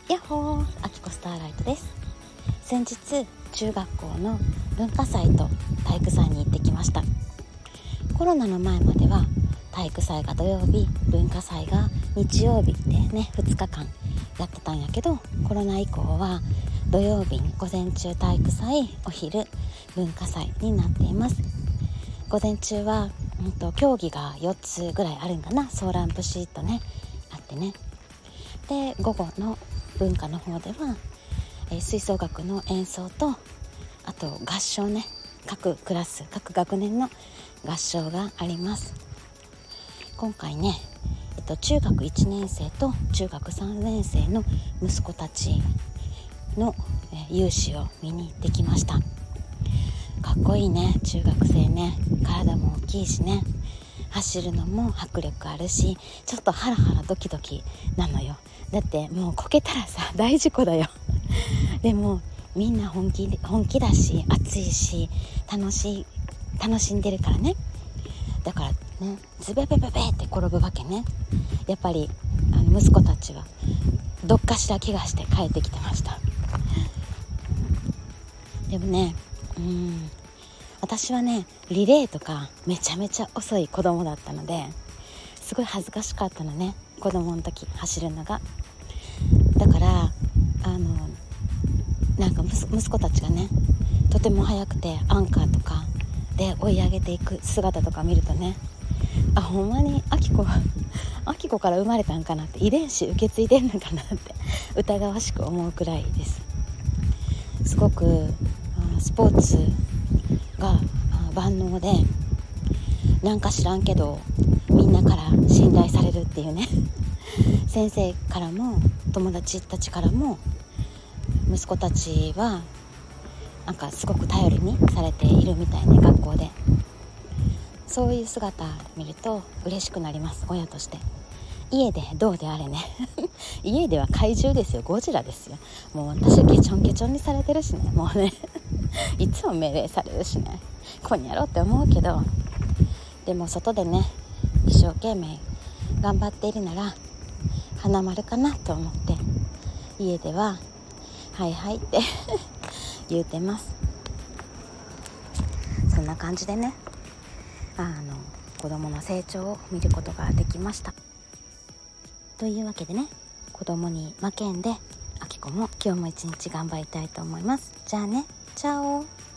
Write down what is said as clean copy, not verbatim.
やっほー、あきこスターライトです。先日中学校の文化祭と体育祭に行ってきました。コロナの前までは体育祭が土曜日、文化祭が日曜日でね、2日間やってたんやけど、コロナ以降は土曜日に午前中体育祭、お昼文化祭になっています。午前中は競技が4つぐらいあるんかな、ソーラン節とねあってね、で午後の文化の方では、吹奏楽の演奏と、あと合唱ね、各クラス各学年の合唱があります。今回ね、中学1年生と中学3年生の息子たちの勇姿を見に行ってきました。かっこいいね、中学生ね。体も大きいしね、走るのも迫力あるし、ちょっとハラハラドキドキなのよ。だってもうこけたらさ大事故だよでもみんな本気だし、熱いし、楽しんでるからね。だからね、ズベベベベって転ぶわけね。やっぱり息子たちはどっかしら怪我して帰ってきてました。でもね、私はね、リレーとかめちゃめちゃ遅い子供だったので、すごい恥ずかしかったのね、子供の時走るのが。だからなんか息子たちがね、とても速くてアンカーとかで追い上げていく姿とか見るとね、ほんまにあきこから生まれたんかなって、遺伝子受け継いでんのかなって疑わしく思うくらいです。すごくスポーツが万能で、なんか知らんけどみんなから信頼されるっていうね先生からも友達たちからも、息子たちはなんかすごく頼りにされているみたいね、学校で。そういう姿見ると嬉しくなります、親として。家でどうであれね家では怪獣ですよ、ゴジラですよ。もう私ケチョンケチョンにされてるしね、もうねいつも命令されるしね、こにやろうって思うけど、でも外でね一生懸命頑張っているなら花丸かなと思って、家でははいはいって言うてます。そんな感じでね、子供の成長を見ることができました。というわけでね、子供に負けんで、あきこも今日も一日頑張りたいと思います。じゃあね、チャオ。